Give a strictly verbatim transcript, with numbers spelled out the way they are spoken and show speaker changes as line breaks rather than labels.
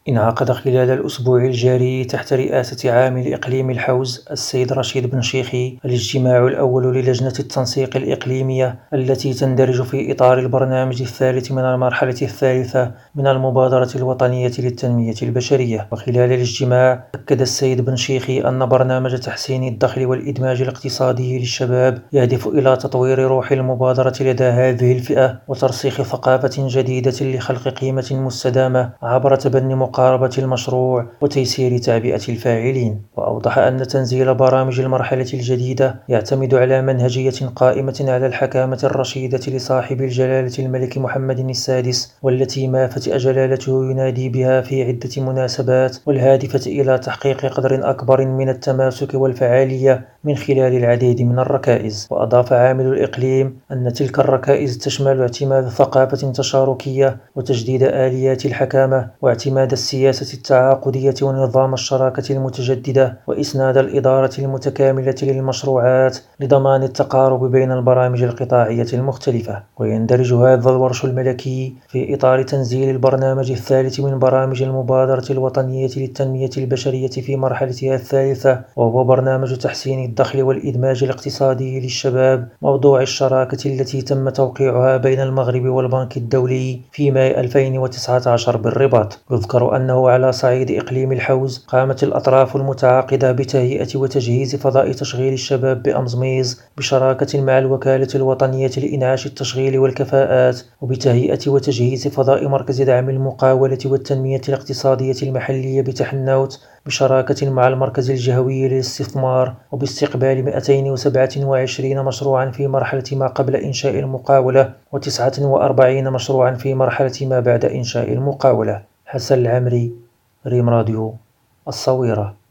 انعقد خلال الأسبوع الجاري تحت رئاسة عامل إقليم الحوز السيد رشيد بن شيخي الاجتماع الأول للجنة التنسيق الإقليمية التي تندرج في إطار البرنامج الثالث من المرحلة الثالثة من المبادرة الوطنية للتنمية البشرية. وخلال الاجتماع أكد السيد بن شيخي أن برنامج تحسين الدخل والإدماج الاقتصادي للشباب يهدف إلى تطوير روح المبادرة لدى هذه الفئة وترسيخ ثقافة جديدة لخلق قيمة مستدامة عبر تبني مقاربة المشروع وتيسير تعبئة الفاعلين. وأوضح أن تنزيل برامج المرحلة الجديدة يعتمد على منهجية قائمة على الحكامة الرشيدة لصاحب الجلالة الملك محمد السادس، والتي ما فتئ جلالته ينادي بها في عدة مناسبات، والهادفة إلى تحقيق قدر أكبر من التماسك والفعالية من خلال العديد من الركائز. وأضاف عامل الإقليم أن تلك الركائز تشمل اعتماد ثقافة تشاركية وتجديد آليات الحكامة واعتماد السياسة التعاقدية ونظام الشراكة المتجددة وإسناد الإدارة المتكاملة للمشروعات لضمان التقارب بين البرامج القطاعية المختلفة. ويندرج هذا الورش الملكي في إطار تنزيل البرنامج الثالث من برامج المبادرة الوطنية للتنمية البشرية في مرحلتها الثالثة، وهو برنامج تحسين الدخل والإدماج الاقتصادي للشباب، موضوع الشراكة التي تم توقيعها بين المغرب والبنك الدولي في ماي ألفين وتسعة عشر بالرباط. يذكر أنه على صعيد إقليم الحوز قامت الأطراف المتعاقدة بتهيئة وتجهيز فضاء تشغيل الشباب بأمزميز بشراكة مع الوكالة الوطنية لإنعاش التشغيل والكفاءات، وبتهيئة وتجهيز فضاء مركز دعم المقاولة والتنمية الاقتصادية المحلية بتحنوت بشراكة مع المركز الجهوي للاستثمار، وباستقبال مئتين وسبعة وعشرين مشروعا في مرحلة ما قبل إنشاء المقاولة وتسعة وأربعين مشروعا في مرحلة ما بعد إنشاء المقاولة. حسن العمري، ريم راديو، الصويرة.